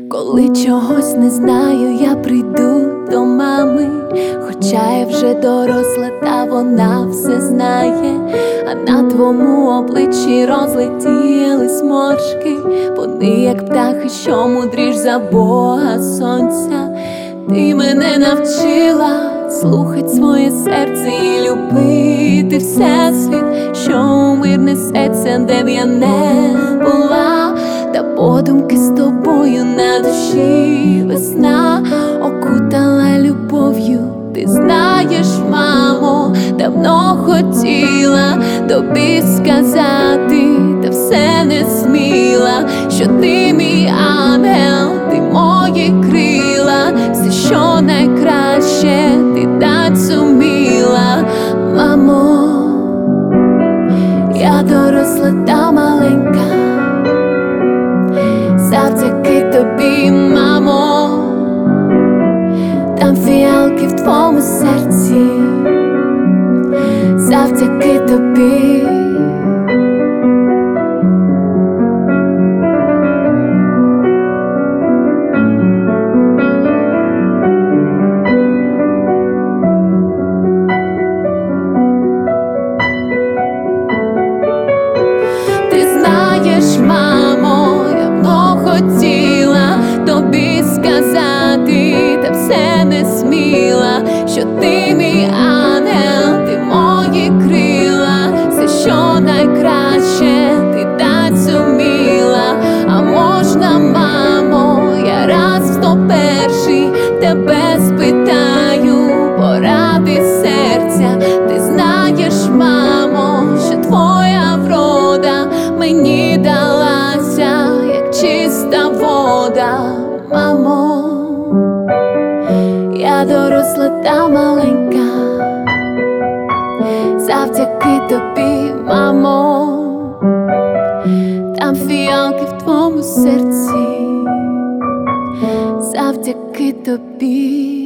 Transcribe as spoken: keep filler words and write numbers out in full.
Коли чогось не знаю, я прийду до мами, хоча я вже доросла, та вона все знає. А на твоєму обличчі розлетілись моршки, вони як птахи, що мудріш за Бога сонця. Ти мене навчила слухать своє серце і любити всесвіт, що у мир несеться, де б я не була. Та подумки з тобою на душі весна окутала любов'ю. Ти знаєш, мамо, давно хотіла тобі сказати, та все не сміла, що ти мій ангел, ти мої крила, все, що найкраще ти дать зуміла. Мамо, я доросла та маленька, завдяки тобі, мамо. Там фіалки в твоєму серці, завдяки тобі. Ти знаєш, мамо, давно хотіла тобі сказати, та все не сміла, що ти мій ангел, ти мої крила, все, що найкраще ти дать зуміла. А можна, мамо, я раз сто перший тебе спитаю поради серця. Ти знаєш, мамо, що твоя врода мені далася, як чиста вода. Мамо, я доросла та маленька, завдяки тобі, мамо. Там фіалки в твоєму серці, завдяки тобі.